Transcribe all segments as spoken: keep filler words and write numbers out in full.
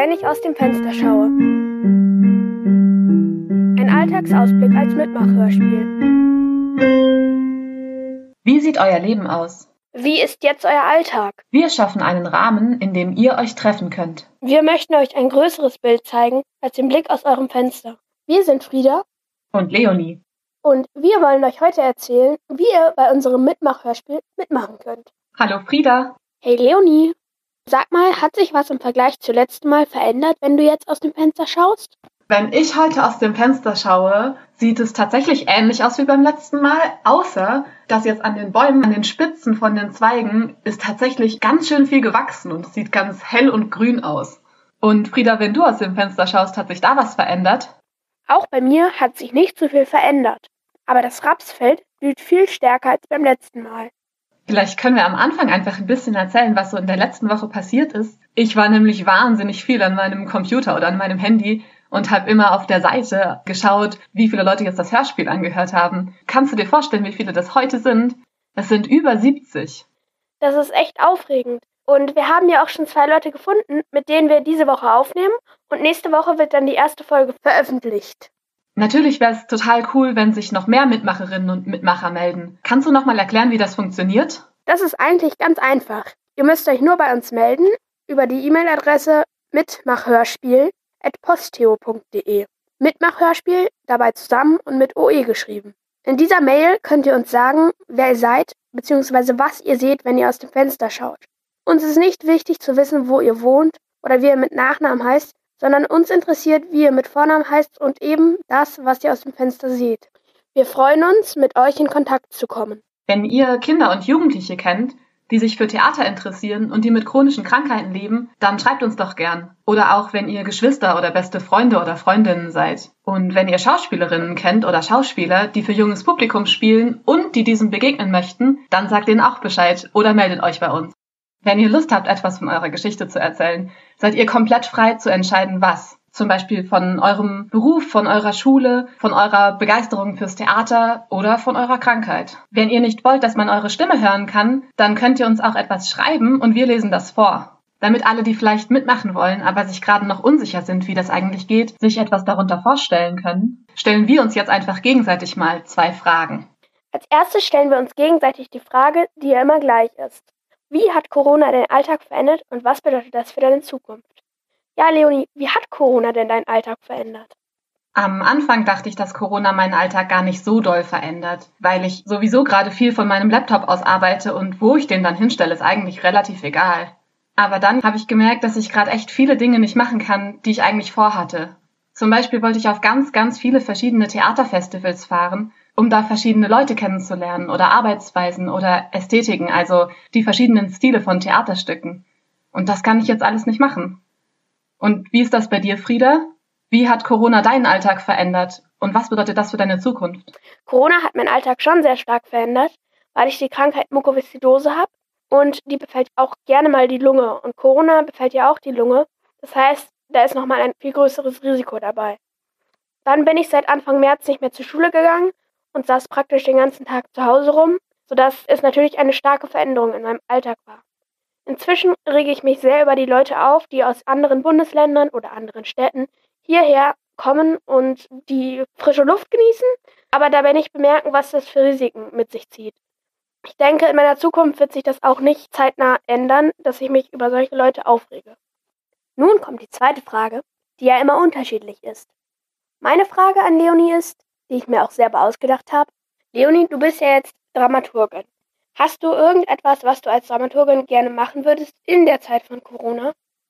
Wenn ich aus dem Fenster schaue. Ein Alltagsausblick als Mitmachhörspiel. Wie sieht euer Leben aus? Wie ist jetzt euer Alltag? Wir schaffen einen Rahmen, in dem ihr euch treffen könnt. Wir möchten euch ein größeres Bild zeigen als den Blick aus eurem Fenster. Wir sind Frieda Und Leonie. und wir wollen euch heute erzählen, wie ihr bei unserem Mitmachhörspiel mitmachen könnt. Hallo Frieda. Hey Leonie, sag mal, hat sich was im Vergleich zum letzten Mal verändert, wenn du jetzt aus dem Fenster schaust? Wenn ich heute aus dem Fenster schaue, sieht es tatsächlich ähnlich aus wie beim letzten Mal, außer dass jetzt an den Bäumen, an den Spitzen von den Zweigen ist tatsächlich ganz schön viel gewachsen und es sieht ganz hell und grün aus. Und Frieda, wenn du aus dem Fenster schaust, hat sich da was verändert? Auch bei mir hat sich nicht so viel verändert, aber das Rapsfeld blüht viel stärker als beim letzten Mal. Vielleicht können wir am Anfang einfach ein bisschen erzählen, was so in der letzten Woche passiert ist. Ich war nämlich wahnsinnig viel an meinem Computer oder an meinem Handy und habe immer auf der Seite geschaut, wie viele Leute jetzt das Hörspiel angehört haben. Kannst du dir vorstellen, wie viele das heute sind? Es sind über siebzig. Das ist echt aufregend. Und wir haben ja auch schon zwei Leute gefunden, mit denen wir diese Woche aufnehmen. Und nächste Woche wird dann die erste Folge veröffentlicht. Natürlich wäre es total cool, wenn sich noch mehr Mitmacherinnen und Mitmacher melden. Kannst du noch mal erklären, wie das funktioniert? Das ist eigentlich ganz einfach. Ihr müsst euch nur bei uns melden über die E-Mail-Adresse mitmachhörspiel at posteo punkt de. Mitmachhörspiel dabei zusammen und mit O E geschrieben. In dieser Mail könnt ihr uns sagen, wer ihr seid, beziehungsweise was ihr seht, wenn ihr aus dem Fenster schaut. Uns ist nicht wichtig zu wissen, wo ihr wohnt oder wie ihr mit Nachnamen heißt, sondern uns interessiert, wie ihr mit Vornamen heißt und eben das, was ihr aus dem Fenster seht. Wir freuen uns, mit euch in Kontakt zu kommen. Wenn ihr Kinder und Jugendliche kennt, die sich für Theater interessieren und die mit chronischen Krankheiten leben, dann schreibt uns doch gern. Oder auch, wenn ihr Geschwister oder beste Freunde oder Freundinnen seid. Und wenn ihr Schauspielerinnen kennt oder Schauspieler, die für junges Publikum spielen und die diesem begegnen möchten, dann sagt ihnen auch Bescheid oder meldet euch bei uns. Wenn ihr Lust habt, etwas von eurer Geschichte zu erzählen, seid ihr komplett frei zu entscheiden, was. Zum Beispiel von eurem Beruf, von eurer Schule, von eurer Begeisterung fürs Theater oder von eurer Krankheit. Wenn ihr nicht wollt, dass man eure Stimme hören kann, dann könnt ihr uns auch etwas schreiben und wir lesen das vor. Damit alle, die vielleicht mitmachen wollen, aber sich gerade noch unsicher sind, wie das eigentlich geht, sich etwas darunter vorstellen können, stellen wir uns jetzt einfach gegenseitig mal zwei Fragen. Als erstes stellen wir uns gegenseitig die Frage, die ja immer gleich ist. Wie hat Corona deinen Alltag verändert und was bedeutet das für deine Zukunft? Ja, Leonie, wie hat Corona denn deinen Alltag verändert? Am Anfang dachte ich, dass Corona meinen Alltag gar nicht so doll verändert, weil ich sowieso gerade viel von meinem Laptop aus arbeite und wo ich den dann hinstelle, ist eigentlich relativ egal. Aber dann habe ich gemerkt, dass ich gerade echt viele Dinge nicht machen kann, die ich eigentlich vorhatte. Zum Beispiel wollte ich auf ganz, ganz viele verschiedene Theaterfestivals fahren, um da verschiedene Leute kennenzulernen oder Arbeitsweisen oder Ästhetiken, also die verschiedenen Stile von Theaterstücken. Und das kann ich jetzt alles nicht machen. Und wie ist das bei dir, Frieda? Wie hat Corona deinen Alltag verändert? Und was bedeutet das für deine Zukunft? Corona hat meinen Alltag schon sehr stark verändert, weil ich die Krankheit Mukoviszidose habe und die befällt auch gerne mal die Lunge. Und Corona befällt ja auch die Lunge. Das heißt, da ist nochmal ein viel größeres Risiko dabei. Dann bin ich seit Anfang März nicht mehr zur Schule gegangen und saß praktisch den ganzen Tag zu Hause rum, sodass es natürlich eine starke Veränderung in meinem Alltag war. Inzwischen rege ich mich sehr über die Leute auf, die aus anderen Bundesländern oder anderen Städten hierher kommen und die frische Luft genießen, aber dabei nicht bemerken, was das für Risiken mit sich zieht. Ich denke, in meiner Zukunft wird sich das auch nicht zeitnah ändern, dass ich mich über solche Leute aufrege. Nun kommt die zweite Frage, die ja immer unterschiedlich ist. Meine Frage an Leonie ist, die ich mir auch selber ausgedacht habe. Leonie, du bist ja jetzt Dramaturgin. Hast du irgendetwas, was du als Dramaturgin gerne machen würdest in der Zeit von Corona?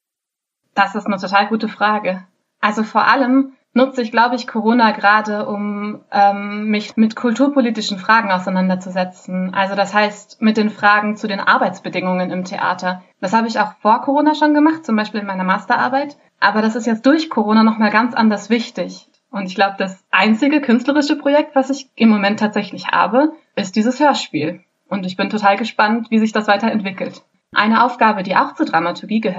Das ist eine total gute Frage. Also vor allem nutze ich, glaube ich, Corona gerade, um ähm, mich mit kulturpolitischen Fragen auseinanderzusetzen. Also das heißt, mit den Fragen zu den Arbeitsbedingungen im Theater. Das habe ich auch vor Corona schon gemacht, zum Beispiel in meiner Masterarbeit. Aber das ist jetzt durch Corona nochmal ganz anders wichtig. Und ich glaube, das einzige künstlerische Projekt, was ich im Moment tatsächlich habe, ist dieses Hörspiel. Und ich bin total gespannt, wie sich das weiterentwickelt. Eine Aufgabe, die auch zur Dramaturgie gehört,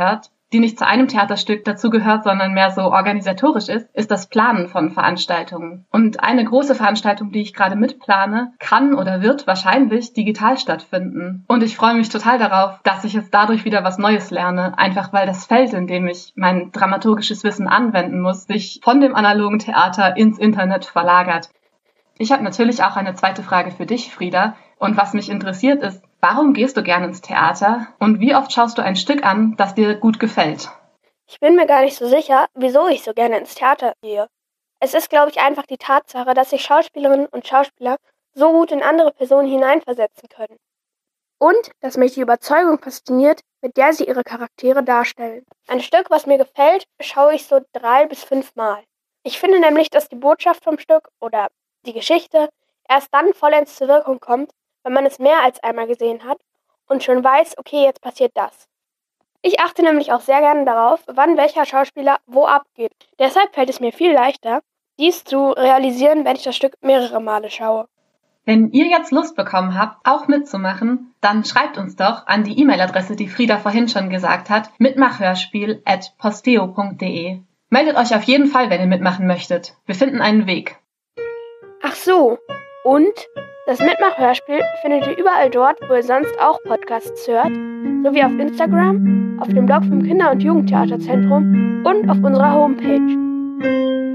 die nicht zu einem Theaterstück dazugehört, sondern mehr so organisatorisch ist, ist das Planen von Veranstaltungen. Und eine große Veranstaltung, die ich gerade mitplane, kann oder wird wahrscheinlich digital stattfinden. Und ich freue mich total darauf, dass ich jetzt dadurch wieder was Neues lerne, einfach weil das Feld, in dem ich mein dramaturgisches Wissen anwenden muss, sich von dem analogen Theater ins Internet verlagert. Ich habe natürlich auch eine zweite Frage für dich, Frieda. Und was mich interessiert ist, warum gehst du gerne ins Theater und wie oft schaust du ein Stück an, das dir gut gefällt? Ich bin mir gar nicht so sicher, wieso ich so gerne ins Theater gehe. Es ist, glaube ich, einfach die Tatsache, dass sich Schauspielerinnen und Schauspieler so gut in andere Personen hineinversetzen können. Und dass mich die Überzeugung fasziniert, mit der sie ihre Charaktere darstellen. Ein Stück, was mir gefällt, schaue ich so drei bis fünf Mal. Ich finde nämlich, dass die Botschaft vom Stück oder die Geschichte erst dann vollends zur Wirkung kommt, wenn man es mehr als einmal gesehen hat und schon weiß, okay, jetzt passiert das. Ich achte nämlich auch sehr gerne darauf, wann welcher Schauspieler wo abgeht. Deshalb fällt es mir viel leichter, dies zu realisieren, wenn ich das Stück mehrere Male schaue. Wenn ihr jetzt Lust bekommen habt, auch mitzumachen, dann schreibt uns doch an die E-Mail-Adresse, die Frieda vorhin schon gesagt hat, mitmachhörspiel at posteo punkt de. Meldet euch auf jeden Fall, wenn ihr mitmachen möchtet. Wir finden einen Weg. Ach so, und das Mitmachhörspiel findet ihr überall dort, wo ihr sonst auch Podcasts hört, sowie auf Instagram, auf dem Blog vom Kinder- und Jugendtheaterzentrum und auf unserer Homepage.